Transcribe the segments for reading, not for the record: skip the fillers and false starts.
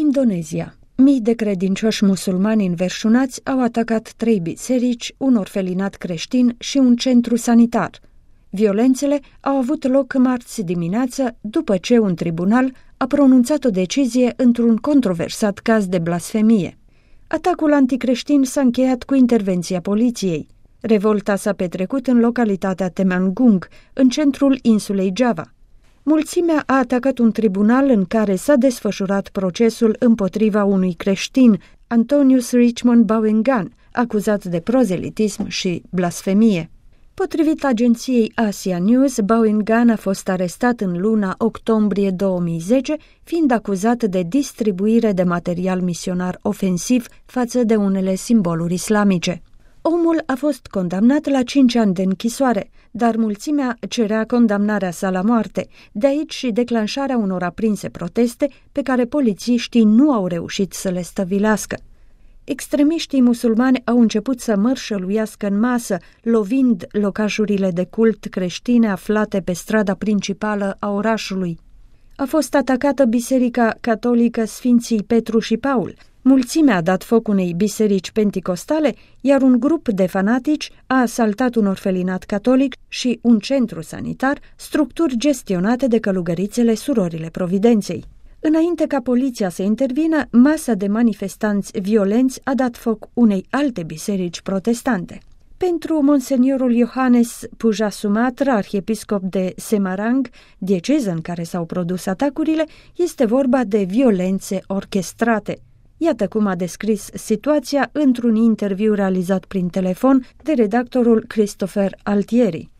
Indonezia. Mii de credincioși musulmani înverșunați au atacat 3 biserici, un orfelinat creștin și un centru sanitar. Violențele au avut loc marți dimineață, după ce un tribunal a pronunțat o decizie într-un controversat caz de blasfemie. Atacul anticreștin s-a încheiat cu intervenția poliției. Revolta s-a petrecut în localitatea Temanggung, în centrul insulei Java. Mulțimea a atacat un tribunal în care s-a desfășurat procesul împotriva unui creștin, Antonius Richmond Bawengan, acuzat de prozelitism și blasfemie. Potrivit agenției Asia News, Bawengan a fost arestat în luna octombrie 2010, fiind acuzat de distribuire de material misionar ofensiv față de unele simboluri islamice. Omul a fost condamnat la 5 ani de închisoare, dar mulțimea cerea condamnarea sa la moarte, de aici și declanșarea unor aprinse proteste pe care polițiștii nu au reușit să le stăvilească. Extremiștii musulmani au început să mărșăluiască în masă, lovind locașurile de cult creștine aflate pe strada principală a orașului. A fost atacată biserica catolică Sfinții Petru și Paul. Mulțimea a dat foc unei biserici penticostale, iar un grup de fanatici a asaltat un orfelinat catolic și un centru sanitar, structuri gestionate de călugărițele Surorile Providenței. Înainte ca poliția să intervină, masa de manifestanți violenți a dat foc unei alte biserici protestante. Pentru monseniorul Johannes Puja Sumatra, arhiepiscop de Semarang, dieceză în care s-au produs atacurile, este vorba de violențe orchestrate. Iată cum a descris situația într-un interviu realizat prin telefon de redactorul Christopher Altieri.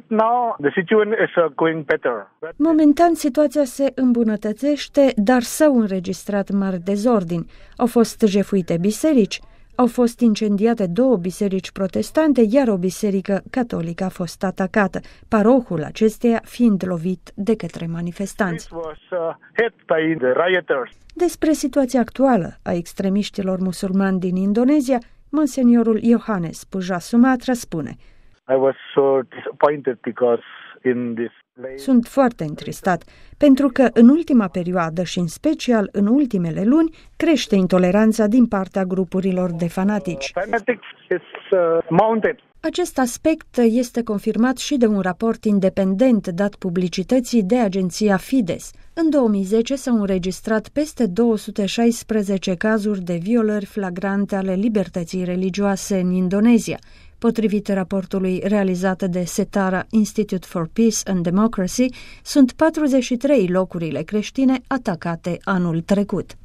Momentan situația se îmbunătățește, dar s-au înregistrat mari dezordini. Au fost jefuite biserici, au fost incendiate 2 biserici protestante, iar o biserică catolică a fost atacată, parohul acesteia fiind lovit de către manifestanți. Despre situația actuală a extremiștilor musulmani din Indonezia, monseniorul Johannes Puja Sumatra spune: Sunt foarte întristat, pentru că în ultima perioadă și în special în ultimele luni crește intoleranța din partea grupurilor de fanatici. Acest aspect este confirmat și de un raport independent dat publicității de agenția Fides. În 2010 s-au înregistrat peste 216 cazuri de violări flagrante ale libertății religioase în Indonezia, potrivit raportului realizat de Setara Institute for Peace and Democracy. Sunt 43 locurile creștine atacate anul trecut.